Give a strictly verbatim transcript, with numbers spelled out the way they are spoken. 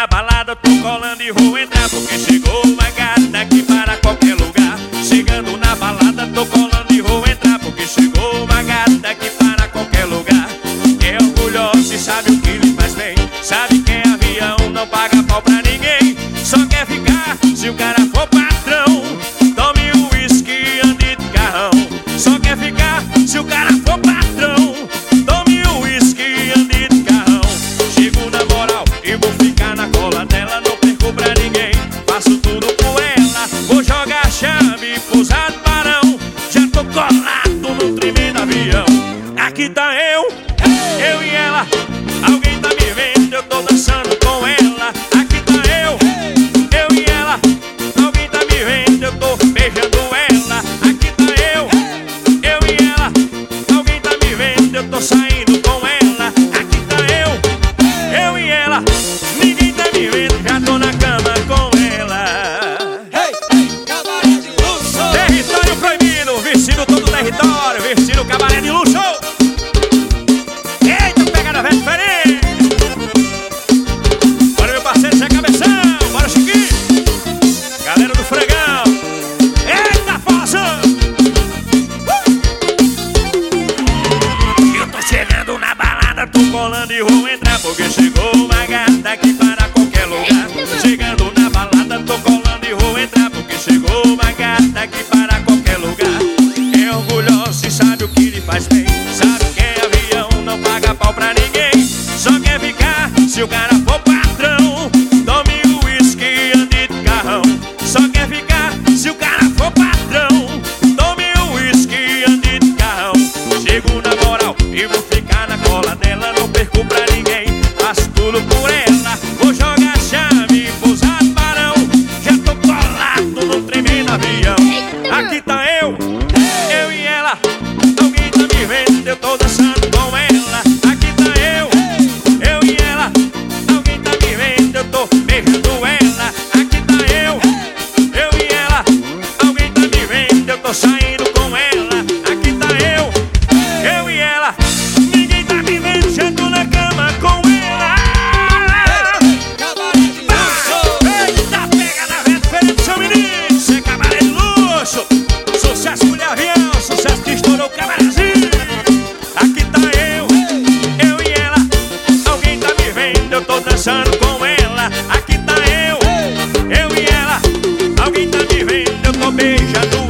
na balada, tô colando e vou entrar, porque chegou uma gata que para qualquer lugar. Chegando na balada, tô colando e vou entrar, porque chegou uma gata que para qualquer lugar. É orgulhosa e sabe o que lhe faz bem, sabe que é avião, não paga pau pra ninguém. Só quer ficar se o cara for patrão. Tome um uísque, ande de carrão. Só quer ficar se o cara for patrão. Tome um uísque, ande de carrão. Chego na moral e vou ficar na cola dela, não perco pra ninguém, faço tudo por ela. Vou jogar chave, pousar do barão, já tô colado num tremendo avião. Aqui tá eu, eu e ela. Alguém tá me vendo, eu tô dançando com ela. Aqui tá eu, eu e ela. Alguém tá me vendo, eu tô beijando ela. Aqui tá eu, eu e ela. Alguém tá me vendo, eu tô saindo com ela. Aqui tá eu, eu e ela. Ninguém tá me vendo, já tô na cama com ela. Hey, hey, cabaré de luxo. Território proibido, vestido todo o território, vestido cabaré de luxo. Eita, pegada velha diferente. Bora, meu parceiro Zé Cabeção, bora, Chiquinho. Galera do Fregão. Eita, força. Eu tô chegando na balada, tô colando e vou entrar, porque chegou uma gata que para qualquer lugar. Chegando na balada, tô colando e vou entrar, porque chegou uma gata que para qualquer lugar. É orgulhosa e sabe o que lhe faz bem, sabe que é avião, não paga pau pra ninguém. Só quer ficar se o cara for patrão. Tome o uísque, ande de carrão. Só quer ficar se o cara for patrão. Tome o uísque, ande de carrão. Chego na moral e vou ficar na cola dela, não perco pra ninguém, faço tudo por ela. Vou jogar chave, pousar do barão, já tô colado num tremendo avião. Aqui tá eu, eu e ela. Alguém tá me vendo, eu tô dançando com ela. Aqui tá eu, eu e ela. Alguém tá me vendo, eu tô beijando ela. Aqui tá eu, eu e ela. Alguém tá me vendo, eu tô saindo com ela. Aqui tá eu, eu e ela. Ninguém tá me vendo, já tô na cama com ela. Cabaré de luxo. Eita, pega na venda, diferente, seu menino. Cê é cabaré de luxo. Sucesso com o avião, sucesso que estourou o cabarezinho. Aqui tá eu, eu e ela. Alguém tá me vendo, eu tô dançando com ela. Aqui tá eu, eu e ela. Alguém tá me vendo, eu tô beijando